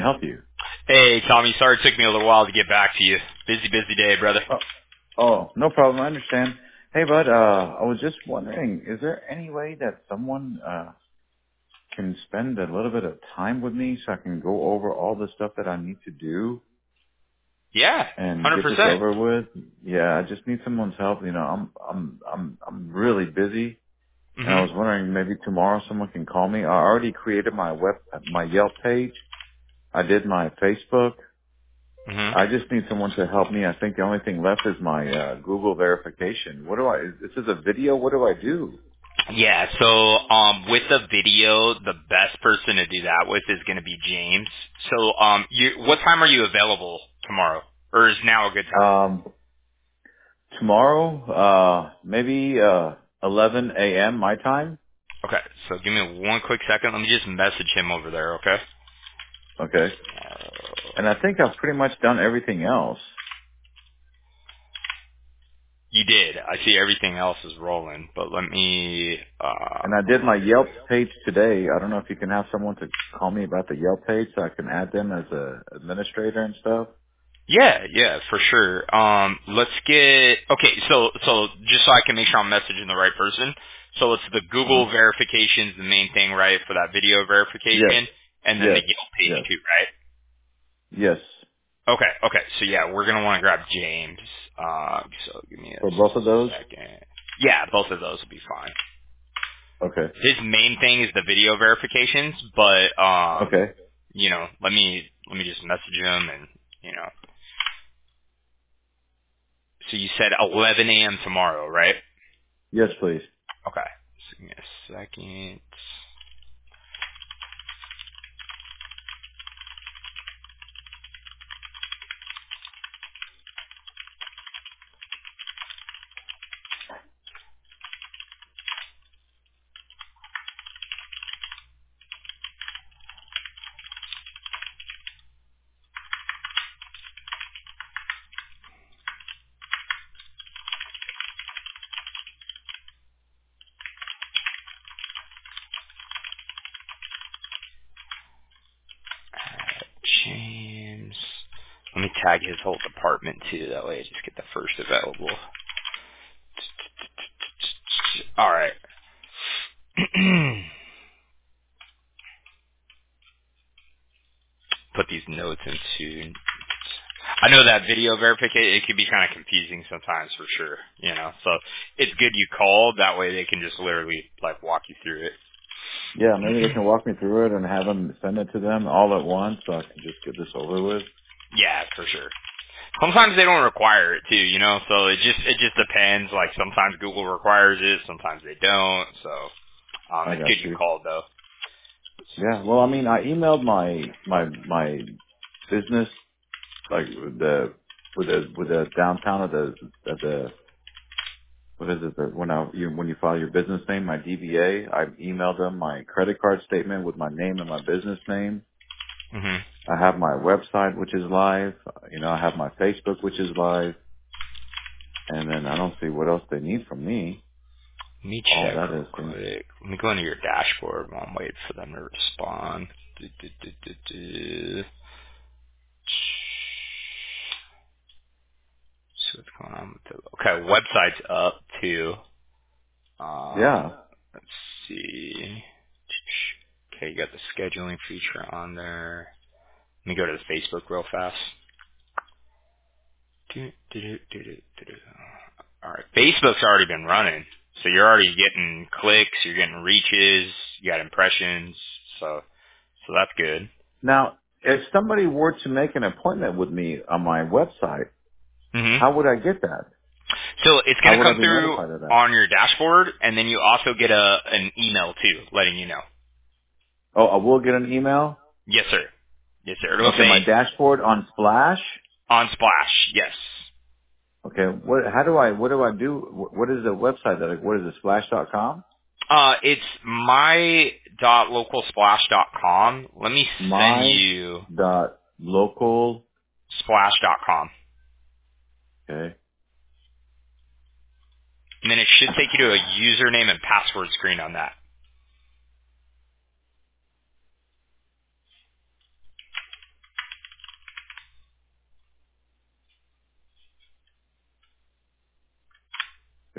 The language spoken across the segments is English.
I help you? Hey, Tommy. Sorry it took me a little while to get back to you. Busy day, brother. No problem. I understand. Hey, bud, I was just wondering, is there any way that someone can spend a little bit of time with me so I can go over all the stuff that I need to do Yeah, and get this 100%. over with? Yeah, I just need someone's help. You know, I'm really busy, and I Mhm. was wondering maybe tomorrow someone can call me. I already created my Yelp page. I did my Facebook. Mhm. I just need someone to help me. I think the only thing left is my Google verification. This is a video. What do I do? Yeah. So, with the video, the best person to do that with is going to be James. So, what time are you available tomorrow, or is now a good time? Um, Tomorrow, maybe 11 a.m. my time. Okay. So, give me one quick second. Let me just message him over there. Okay. Okay. And I think I've pretty much done everything else. You did. I see everything else is rolling, but let me. And I did my Yelp page today. I don't know if you can have someone to call me about the Yelp page so I can add them as a administrator and stuff. Yeah, for sure. Let's get okay. So just so I can make sure I'm messaging the right person. So it's the Uh-huh. Google verification's the main thing, right, for that video Yes. verification, and then the Yes. Yelp page Yes. too, Yes. right? Okay. So yeah, we're gonna want to grab James. So give me a For both of those? second. Yeah, both of those will be fine. Okay. His main thing is the video verifications, but Okay. let me just message him and you know. So you said 11 a.m. tomorrow, right? Yes, please. Okay. So give me a second. James. Let me tag his whole department too. That way I just get the first available. All right. Put these notes into. I know that video verification, it can be kind of confusing sometimes for sure, so it's good you called. That way they can just literally like walk you through it. Yeah, maybe they can walk me through it and have them send it to them all at once so I can just get this over with. Yeah, for sure. Sometimes they don't require it too, so it just depends. Like sometimes Google requires it, sometimes they don't. So I it's got good you you. called though. Let's Yeah, well, I mean, see. I emailed my business like with the downtown of the what is it? When you file your business name, my DBA, I emailed them my credit card statement with my name and my business name. Mhm. I have my website, which is live. I have my Facebook, which is live. And then I don't see what else they need from me. Let me All check that real is things. quick. Let me go into your dashboard while I'm waiting for them to respond. Do, do, do, do, do. See what's going on with the okay. Website's up too. Yeah. Let's see. Okay, you got the scheduling feature on there. Let me go to the Facebook real fast. All right, Facebook's already been running, so you're already getting clicks, you're getting reaches, you got impressions, so that's good. Now, if somebody were to make an appointment with me on my website, hmm how would I get that? So it's How going to would I come be through notified of that? on your dashboard, and then you also get an email too, letting you know. Oh, I will get an email? Yes, sir. Yes, sir. It'll Okay, my say dashboard on Splash? on Splash. Yes. Okay, what do I do? What is the website what is it, splash.com? It's my.localsplash.com. Let me send My you dot local, splash.com. okay. And then it should take you to a username and password screen on that.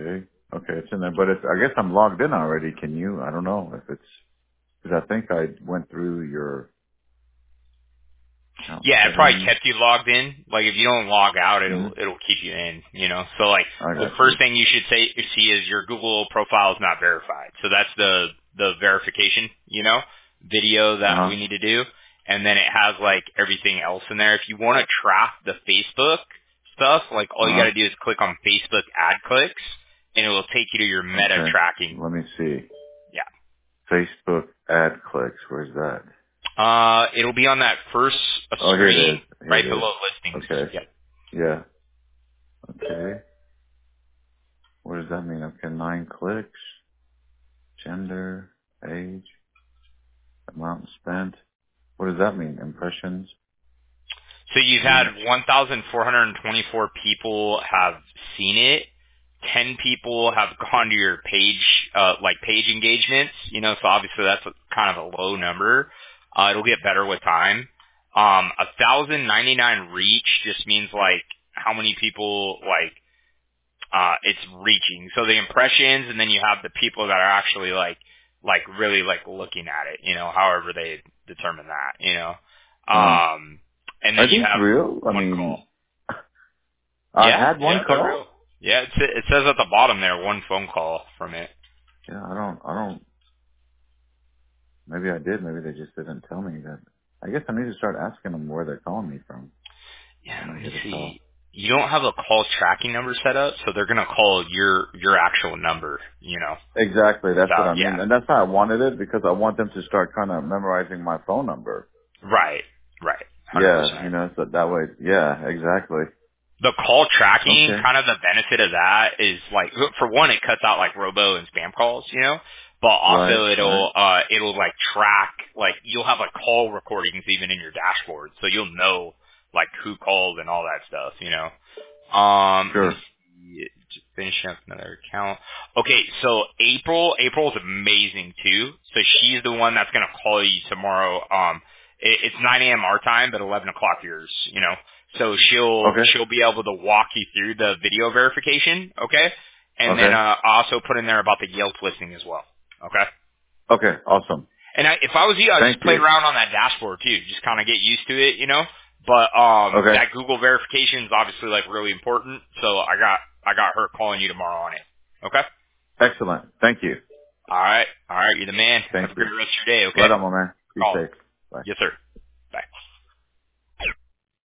Okay. Okay, it's in there, but it's, I guess I'm logged in already. Can you, I don't know if it's, cause I think I went through your account Yeah, it probably settings. kept you logged in. Like if you don't log out, Hmm. it'll keep you in. You know, so like I the got first you. thing you should see is your Google profile is not verified. So that's the verification. You know, video Uh that huh. we need to do, and then it has like everything else in there. If you want to track the Facebook stuff, like all you got Uh to do is click on Facebook ad clicks, and it will take you to your huh. Meta Okay. tracking. Let me see. Yeah. Facebook ad clicks. Where's that? It'll be on that first Oh, here it is. screen Here right it is. below listings. Okay. Yep. Yeah. Okay. What does that mean? Okay, 9 clicks. Gender, age, amount spent. What does that mean? Impressions, So you've had reach. 1,424 people have seen it. 10 people have gone to your page, like page engagements. You know, so obviously that's kind of a low number. It'll get better with time. 1,099 reach just means like how many people like it's reaching. So the impressions, and then you have the people that are actually like really like looking at it. You know, however they determine that. You know, Uh, and then are you these have real? I one call. mean, I Yeah, had one yeah, they're call. real. Yeah, it says at the bottom there one phone call from it. Yeah, I don't, maybe I did. Maybe they just didn't tell me that. I guess I need to start asking them where they're calling me from Yeah, when let I me get a see. call. You don't have a call tracking number set up, so they're gonna call your actual number. You know. Exactly. That's what So I yeah, mean. And that's how I wanted it because I want them to start kind of memorizing my phone number. right, right, 100%. Yeah, so that way, yeah, exactly. The call tracking, Okay. kind of the benefit of that is like, for one, it cuts out like robo and spam calls, you know, but Right, also right. it'll like track, like you'll have like call recordings even in your dashboard, so you'll know like who called and all that stuff, you know. Let me Sure. see, just finishing up another account. Okay, so April's amazing too. So she's the one that's gonna call you tomorrow. It's 9 a.m. our time, but 11 o'clock yours. You know, so Okay. she'll be able to walk you through the video verification. Okay, and then Okay. also put in there about the Yelp listing as well. Okay. Okay. Awesome. And if I was you, I'd just Thank play you. around on that dashboard too. Just kind of get used to it, you know. But Okay. that Google verification is obviously like really important. So I got her calling you tomorrow on it. Okay. Excellent. Thank you. All right. All right. You're the man. Have Thank a you. great rest of your day. Okay. Right on, my man. Be Call. safe. Bye. Yes, sir.